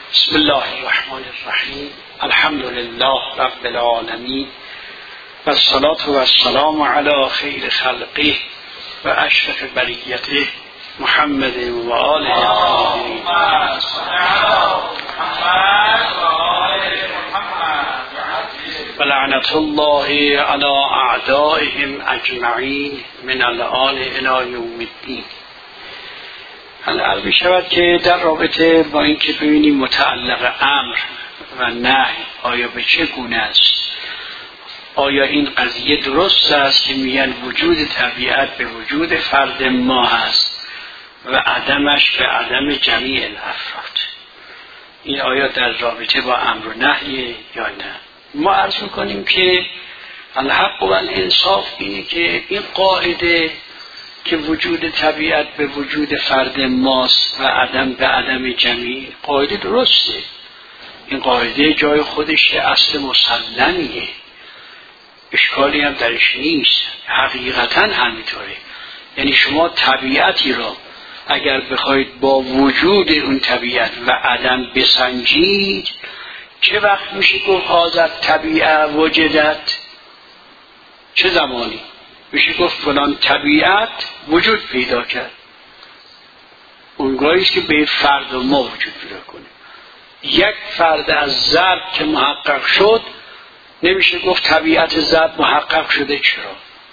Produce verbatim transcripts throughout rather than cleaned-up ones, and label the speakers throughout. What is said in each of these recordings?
Speaker 1: بسم الله الرحمن الرحیم. الحمد لله رب العالمین و الصلاة و السلام علی خیر خلقه و اشرف بریته محمد و آله الطاهرین. و لعنت الله علی اعدائهم اجمعین من الآن الی یوم الدین. الان شود که در رابطه با اینکه ببینیم متعلق امر و نهی آیا به چه گونه است، آیا این قضیه درست است که میگن وجود طبیعت به وجود فرد ما هست و عدمش به عدم جمیع الافراد، این آیا در رابطه با امر و نهی یا نه؟ ما عرض میکنیم که الحق و الانصاف اینه که این قاعده که وجود طبیعت به وجود فرد ماست و عدم به عدم جمیع، قاعده درسته. این قاعده جای خودش اصل مسلمیه، اشکالی هم درش نیست، حقیقتا همینطوره. یعنی شما طبیعتی را اگر بخواید با وجود اون طبیعت و عدم بسنجید، چه وقت میشه گفت هذا طبیعه وجدت؟ چه زمانی میشه گفت فلان طبیعت وجود پیدا کرد؟ اونگاهی است که به فرد و ما وجود پیدا کنه. یک فرد از ضرب که محقق شد نمیشه گفت طبیعت ضرب محقق شده. چرا؟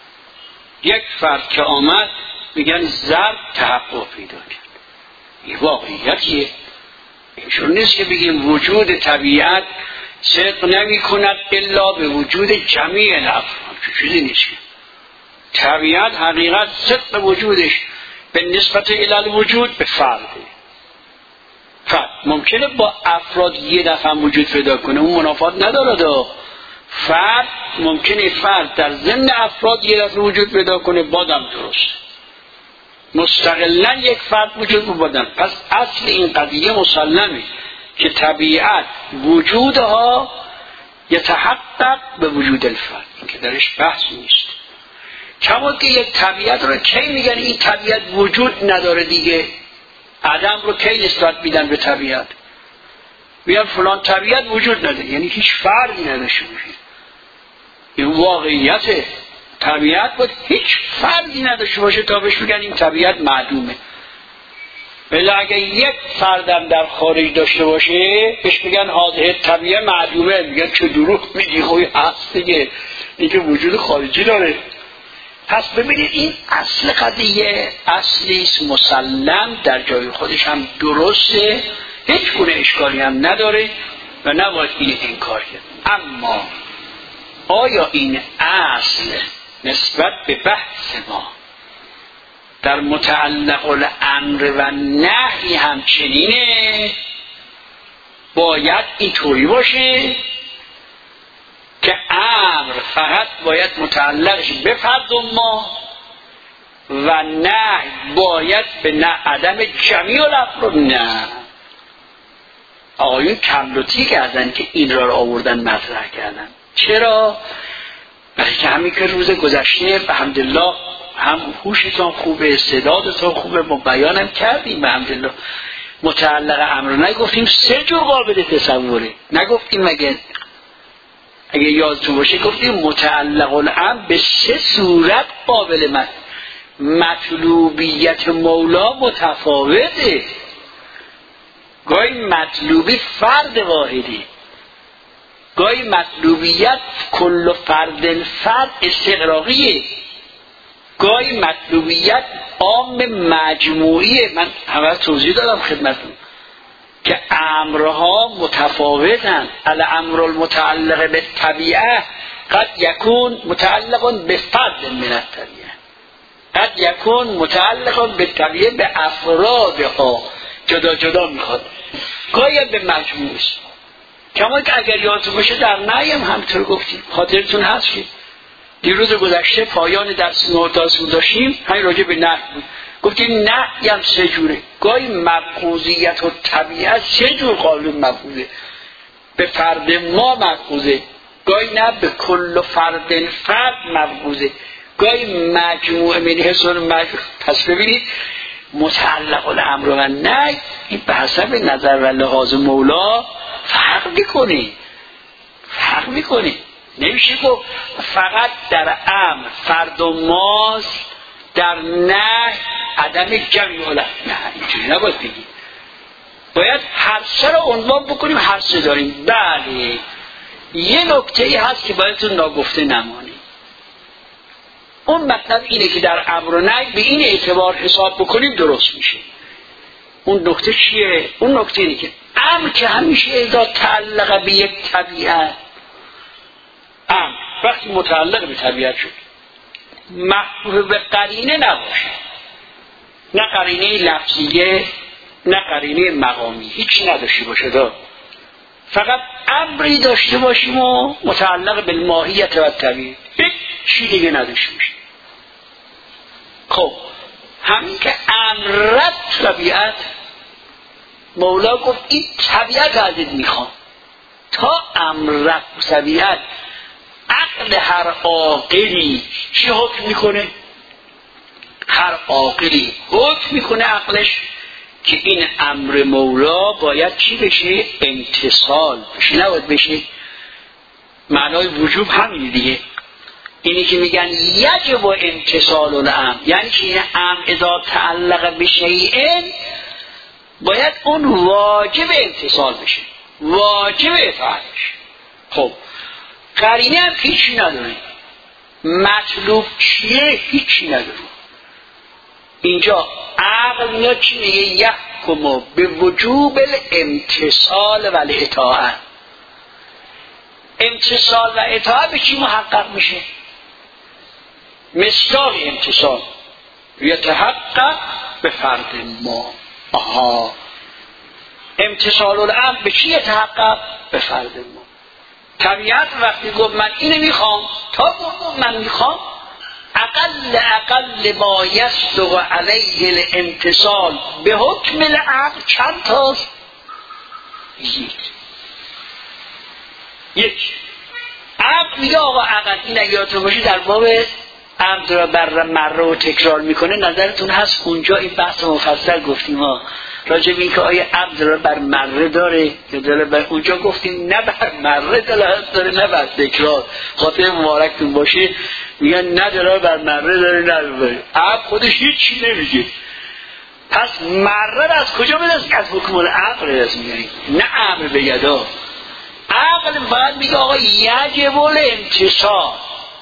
Speaker 1: یک فرد که آمد میگن ضرب تحقق پیدا کرد. این واقعیتیه. اینجور نیست که بگیم وجود طبیعت صدق نمی کند الا به وجود جمیع الافراد. چیزی نیست. طبیعت حقیقت صدق وجودش به نسبت الی وجود به فرده. فرد ممکنه با افراد یه دفعه وجود پیدا کنه، اون منافات نداره. فرد ممکنه فرد در ضمن افراد یه دفعه وجود پیدا کنه، بادم درست مستقلا یک فرد وجود بودن. پس اصل این قضیه مسلمه که طبیعت وجودها یتحقق به وجود الفرد، که درش بحث نیست. کما که یک طبیعت رو کی میگن این طبیعت وجود نداره دیگه؟ عدم رو کی نسبت میدن به طبیعت؟ میگن فلان طبیعت وجود نداره، یعنی هیچ فردی نداشته باشه. این واقعیته. طبیعت باید هیچ فردی نداشته باشه تا بهش میگن این طبیعت معدومه. ولی اگه یک فردم در خارج داشته باشه بهش میگن هذه طبیعت معدومه. میگن چه دروغ میگی، خوی هست دیگه، این که وجود خارجی داره. پس ببینید این اصل قضیه اصلی است مسلم، در جای خودش هم درسته، هیچ گونه اشکالی هم نداره و نباید این انکار کرد. اما آیا این اصل نسبت به بحث ما در متعلق الامر و نهی همچنینه؟ باید اینطوری باشه که امر فقط باید متعلقش به فرد ما و نهی باید به نه عدم جمیع الافراد. نه، آقایون کملوتی کردن که این را, را آوردن مطرح کردن. چرا؟ برای که همین که روز گذشته به حمدالله هم هوشتان خوبه، استعدادتان خوبه، ما بیانم کردیم به حمدالله متعلق امر نگفتیم سه جور قابل تصوره. نگفتیم مگه؟ اگه یادتون باشه گفتیم متعلق الامر به سه صورت قابل مطلوبیت مولا متفاوته. گاهی مطلوبی فرد واحدی، گاهی مطلوبیت کل فرد فرد استغراقیه، گاهی مطلوبیت عام مجموعیه. من همه توضیح دادم خدمتتون که امرها متفاوتن. الامر المتعلق به طبیعه قد یکون متعلقا به فرد من الطبیعه، قد یکون متعلقا به طبیعه به افرادها جدا جدا میخواد، گاهی به مجموع است. کما که اگر یادتون باشه در نهی هم همطور گفتیم، خاطرتون هست که دیروز گذشته پایان درس نوتاس داشتیم همین راجع به نهی بود. گفتیم نهی هم سه جوره. گاهی مبغوضیت و طبیعت سه جور قابل مبغوضه، به فرد ما مبغوضه، گاهی نه به کل فرد فرد مبغوضه، گاهی مجموعه من حسن مجموعه. پس ببینید متعلق الامر و نهی این به حسب نظر و لحاظ مولا فرق میکنه فرق میکنه نمیشه گفت فقط در امر فرد و ماست در نهی عدم جمعی الامر. نه اینجوری نباید بگیم، باید هر سه رو عنوان بکنیم، هر سه داریم. بله یه نکته ای هست که باید اون ناگفته نمانی. اون مطلب اینه که در امر و نهی به این اعتبار حساب بکنیم درست میشه. اون نکته چیه؟ اون نکته اینه که امر که همیشه اذا تعلق به یک طبیعت، امر وقتی متعلق به طبیعت شد محبوب به قرینه نباشه، نه قرینه لفظیه نه قرینه مقامی، هیچی نداشته باشه دا. فقط امری داشته باشیم و متعلق به ماهیت و طبیعت، هیچ چی دیگه نداشته باشیم. خب همین که امرت طبیعت، مولا گفت این طبیعت ازت میخوام. تا امرت طبیعت عقل هر عاقلی چی حکم میکنه؟ هر عاقلی حکم میکنه عقلش که این امر مولا باید چی بشه؟ امتصال بشه، نباید بشه. معنای وجوب همین دیگه، اینی که میگن یجب و امتصال الامر، یعنی که این امر اذا تعلق به شیء باید اون واجب امتصال بشه، واجب اطاعت بشه. خب قرینه هم هیچی نداره، مطلوب چیه؟ هیچی نداره. اینجا عقل میاد چی میگه؟ یحکم به وجوب الامتصال و الاطاعت. امتصال و اطاعت به چی محقق میشه؟ مصداق امتصال یتحقق به فرد ما. آها، امتصال الامر به چی یتحقق؟ به فرد ما. طبیعت وقتی گفت من اینو میخوام، تا گفت من میخوام، اقل اقل ما یصدق علیه الامتصال به حکم العقل چند تاست؟ یک یک عقل میگه آقا عقل این اگه یادتون باشه در باب عقل را بر مره و تکرار میکنه، نظرتون هست اونجا این بحث مفصل گفتیم ها راجع به این که آیا عقل را بر مره داره یا داره بر، اونجا گفتیم نه بر مره داره نه بر تکرار. خاطر مبارکتون باشه میگن نداره بر مره داره نداره، عقل خودش هیچی نمیگه. پس مره از کجا بدست؟ از حکم العقل دست میگنی، نه امر به یدا. عقل باید میگه آقا یجب الامتصال.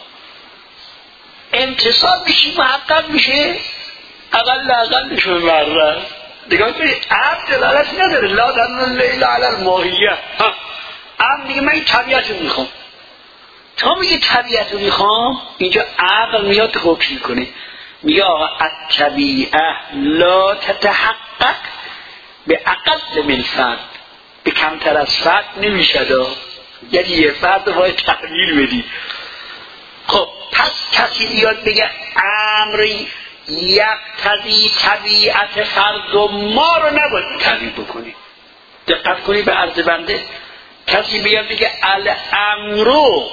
Speaker 1: امتصال میشه محقق میشه اقل اقل میشه مره. دیگه کنید عقل دلالت نداره، لا دلال اللیل علی الماهیه. عقل میگه من این طبیعت رو میخوام، تا میگه طبیعت رو میخوام، اینجا عقل میاد حکم میکنه، میگه آقا الطبیعه لا تتحقق به اقل من فرد، به کمتر از فرد نمیشد. یعنی یه فرد باید تحویل بدی. خب پس کسی بیاد بگه امری یقتضی طبیعت فرد و ما رو نباید تعبیر بکنی. دقت کنی به عرض بنده، کسی بیاد بگه الامرو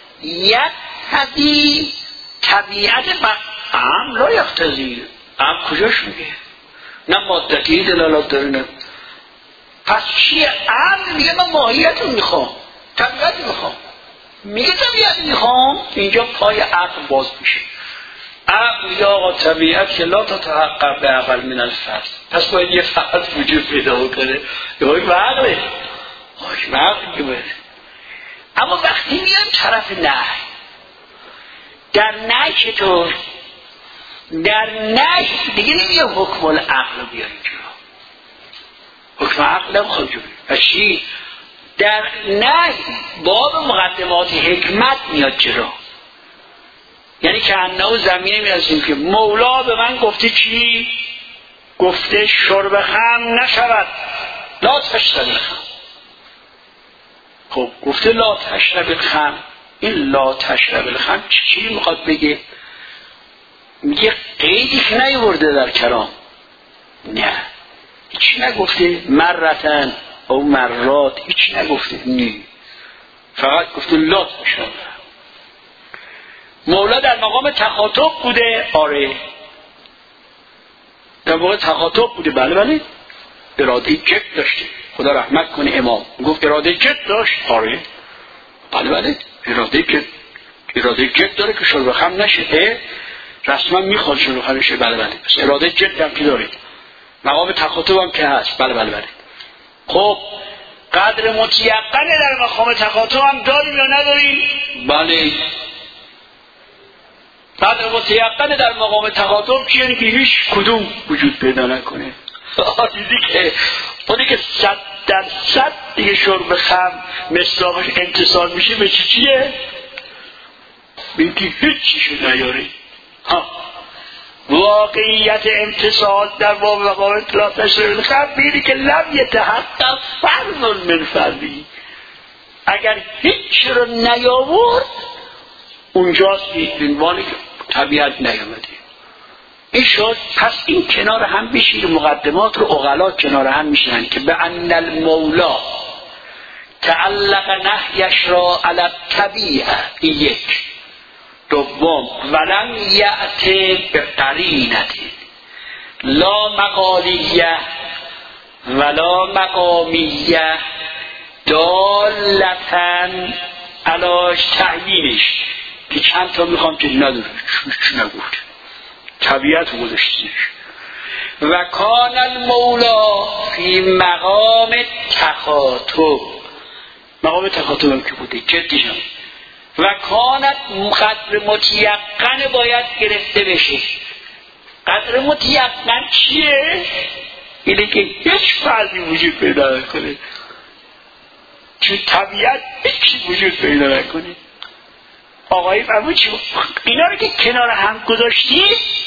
Speaker 1: یقتضی طبیعت فرد، امر لا یقتضی، امر کجاش میگه؟ نه مادتی دلالت داره نه. پس چیه؟ امر میگه من ماهیت رو میخوام، طبیعت رو میخوام، میگه طبیعت میخوام، اینجا پای عقل باز میشه. عقل میگه آقا طبیعت که لا تتحقق به اقل من الفرد، پس باید یه فرد وجود پیدا کنه، یه به عقله آش به عقل که باید. اما وقتی میان طرف نهی، در نهی چطور؟ در نهی دیگه نمیگه حکم العقل رو بیاری جلو، حکم عقل هم خود جلو. پس چی؟ در نهی باب مقدمات حکمت میاد جلو، یعنی که انه زمینه میرسیم که مولا به من گفته چی؟ گفته شرب خمر نشود، لا تشرب الخمر. خب گفته لا تشرب الخمر، این لا تشرب الخمر چی میخواد بگه؟ میگه قیدی که نیورده در کلام، نه هیچ نگفته، مرتن او مرات هیچ نگفته، نه فقط گفته لا تشرب. مولا در مقام تخاطب بوده، آره در واقع تخاطب بوده. بله بله اراده جد داشته، خدا رحمت کنه امام گفت اراده جد داشت. آره بله بله اراده جد، اراده جد داره که شرب خمر نشه، رسما میخواد شرب خمر شه. بله بله پس اراده جد هم که داره، مقام تخاطب هم که هست. بله بله بله خب قدر متیقنه در مقام تخاطب هم داریم یا نداریم؟ بله قدر متیقنه در مقام تخاطب که یعنی که هیچ کدوم وجود پیدا نکنه. دیدی که اونی که صد در صد دیگه شرب خمر مصداقش انتصال میشه به چی چیه؟ به اینکه هیچ چیشو نیاری. ها واقعیت امتصال در باب مقام اطلاق نشر خمر بیدی که لم یتحقق فرض من فرضی، اگر هیچ رو نیاورد اونجاست که عنوانی که طبیعت نیامده. این شد. پس این کنار هم بشیر مقدمات رو عقلا کنار هم میشنن که به ان المولا تعلق نهیش را علی الطبیعه. این یک. دوم ولم یأتی به قرینت لا مقالیه ولا مقامیه دالتن علاش تعیینش که چند تا میخوام که نداره چی نگفت طبیعت گذاشتیش. و کان المولا فی مقام تخاطب، مقام تخاطب هم که بوده جدیش هم. و کانت قدر متیقن باید گرفته بشه. قدر متیقن چیه؟ اینه که هیچ فرضی وجود پیدا نکنه، چون طبیعت هیچ وجود پیدا نکنه. آقایی فرمود چی؟ اینا رو که کنار هم گذاشتی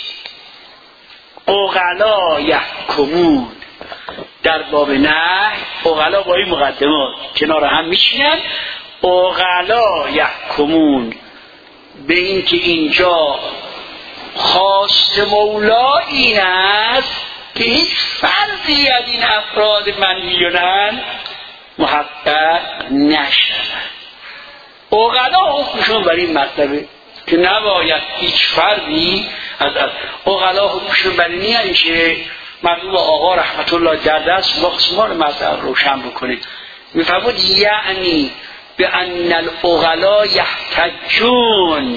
Speaker 1: عقلا یحکمون در باب نهی، عقلا با این مقدمات کنار هم میشینن. عقلا یحکمون به این که اینجا خواست مولا این است که هیچ فرضی از این افراد منهیونن محقق نشود. عقلا حکمشون بر این مطلبه که نباید هیچ فردی از عقلا حکمشون بر این نمیشه. مرحوم آقا رحمت الله در دست مخصومان مطلب روشن بکنید. میفرمود یعنی به ان العقلا یحتجون،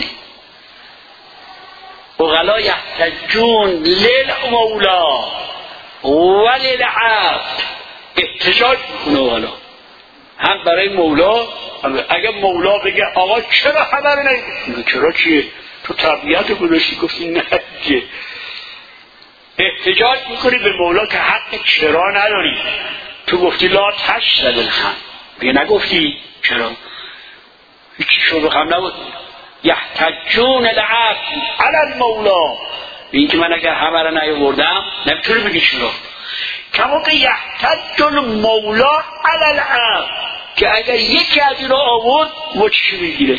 Speaker 1: عقلا یحتجون للمولا وللعبد، احتجاج میکنه عقلا هم برای مولا. اگر مولا بگه آقا چرا خبر نگید، چرا چیه؟ تو طبیعت گذاشتی گفتی نه دیگه. احتجاج میکنی به مولا که حق چرا نداری. تو گفتی لا تشرب الخمر، میگه نگفتی چرا؟ هیچی شرب خمر نبود. یحتجون العبد علی المولا، این که من اگر همه را نیاوردم نمیتونی بگی چرا. کما که یحتج المولا علی العبد، که اگر یکی از این را آورد مچشی میگیره.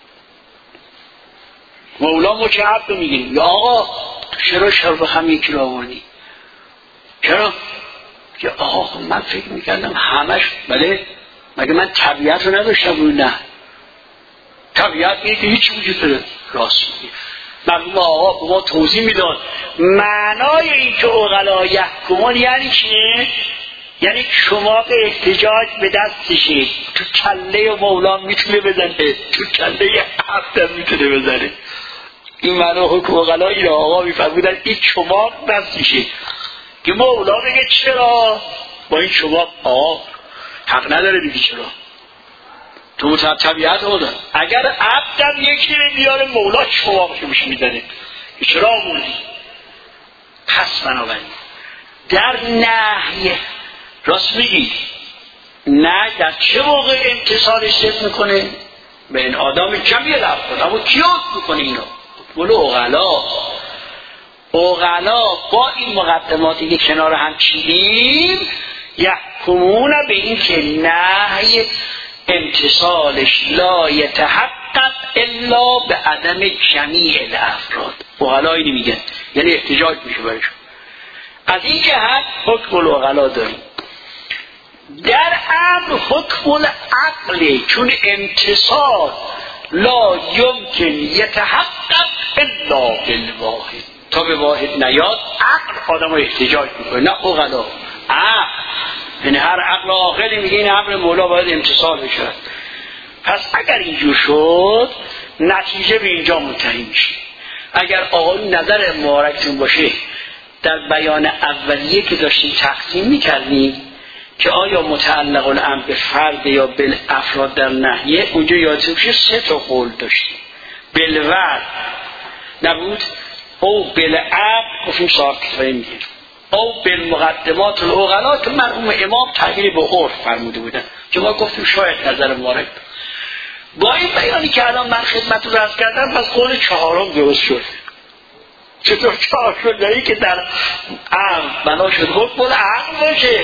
Speaker 1: مولا مچ عبد رو میگیره. یا آقا چرا شرب خمر یکی را آوردی؟ چرا؟ که آقا من فکر میکردم همش بله، مگه من طبیعت رو نداشتم روی نه؟ طبیعت میگه که هیچ وجود داره. راست میگه. مرحوم آقا به ما توضیح میداد معنای این که عقلا یحکمون یعنی چیه؟ یعنی شما که احتجاج به دستشه تو کله مولا میتونه بزنه، تو کله عبد میتونه بزنه. این معنی حکم عقلا این آقا میفرمودن این شما دستشه که مولا بگه چرا با این شما آقا حق نداره بگی چرا. تو طبیعت رو داره. اگر عبدم یکی بیاره مولا شما باشه میشه میزنه چرا آموردی؟ پس بنابراین در نهی راست میگی نه در چه موقع امتصالش صرف میکنه؟ به این آدم کمی لفظ اما کی حکم میکنه اینو؟ ولو عقلا عقلا با این مقدماتی که کنار هم چیدیم یحکمون به این که نهی امتصالش لا یتحقق الا به عدم جمیع الافراد. عقلا اینی میگن یعنی احتجاج میشه برشون. از این جهت حکم العقلا داریم. در امر حکم العقل چون امتصال لا یمکن یتحقق الا بالواحد، تا به واحد نیاد عقل آدم رو احتجاج میکنه، نه عقلا. عقل یعنی هر عقل عاقلی میگه این امر مولا باید امتصال بشه. پس اگر اینجور شد نتیجه به اینجا منتهی میشه. اگر آقایون نظر مبارکتون باشه در بیان اولیه که داشتیم تقسیم میکردیم که آیا متعلق الامر به فرد یا بالافراد در نهیه، اونجا یادتون باشه سه تا قول داشتیم. بالورد نبود، او بالعقل گفتیم صاحب کتابی میگه، او بالمقدمات العقلا که مرحوم امام تغییر به عرف فرموده بودن که ما گفتیم شاید نظر مبارک. با این بیانی که الان من خدمتتون عرض کردم پس قول چهارم درست شد. چطور چهار شد؟ داری که در عقل بنا شد حکم العقل باشه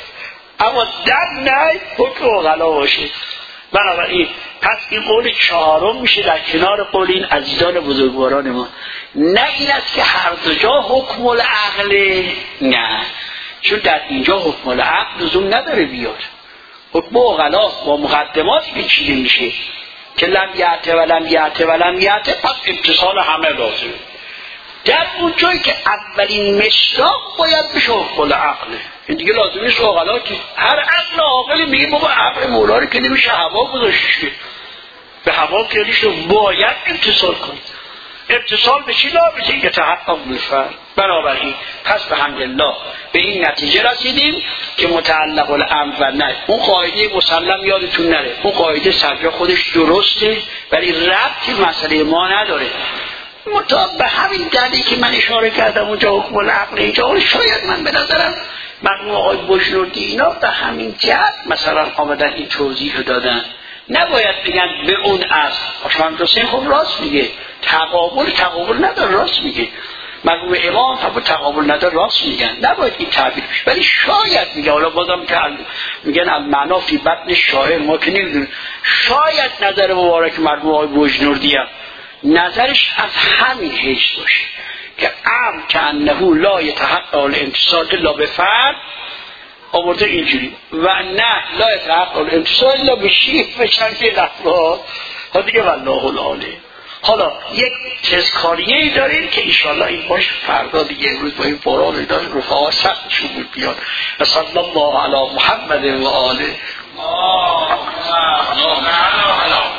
Speaker 1: اما در نه حکم عقلا باشه. بنابراین پس این قول چهارم میشه در کنار قول این عزیزان بزرگواران ما. نه این است که هر دو جا حکم العقل، نه، چون در اینجا حکم العقل لزوم نداره بیاد. حکم عقلا با مقدماتی که چیده میشه که لم یعته و لم یعته و لم یعته، پس امتصال همه لازمه. در اون جایی که اولین مشتاق باید بشه حکم العقله، این دیگه لازم نیست عقلا که هر عقل عاقلی میگه بابا امر مولا رو که نمیشه هوا گذاشته، به هوا که نمیشه، باید امتصال کنید. امتصال به چی لازمه؟ که تحقق بالفعل. بنابراین پس به حمدالله به این نتیجه رسیدیم که متعلق الامر و نه، اون قاعده مسلم یادتون نره، اون قاعده سرجا خودش درسته ولی ربطی مسئله ما نداره. مطابق به همین دلیلی که من اشاره کردم اونجا حکم العقل، اینجا شاید من به نظرم مرحوم آقای بجنوردی اینا به همین جهت مثلا آمدن این توضیح رو دادن. نباید بگن به اون اصل. آشان حسین خب راست میگه، تقابل تقابل نداره، راست میگه. مرحوم امام هم تقابل نداره، راست میگن، نباید این تعبیر بشه. ولی شاید میگه، حالا بازم که میگن المعنا فی بطن شاعر، ما که نمیدونیم، شاید نظر مبارک مرحوم آقای بجنوردی هم نظرش از همین حیث باشه که ام که انه لا یتحقق الامتصال الا به فرد، آورده اینجوری، و نه لا یتحقق الامتصال الا به شیء بشن که لفظات ها دیگه والله العالی. حالا یک تذکاریه‌ای داریم که انشاءالله این باش فردا دیگه امروز با این قرآن داره رفاقا سختشون بود بیاد. صلی الله علی محمد و آله.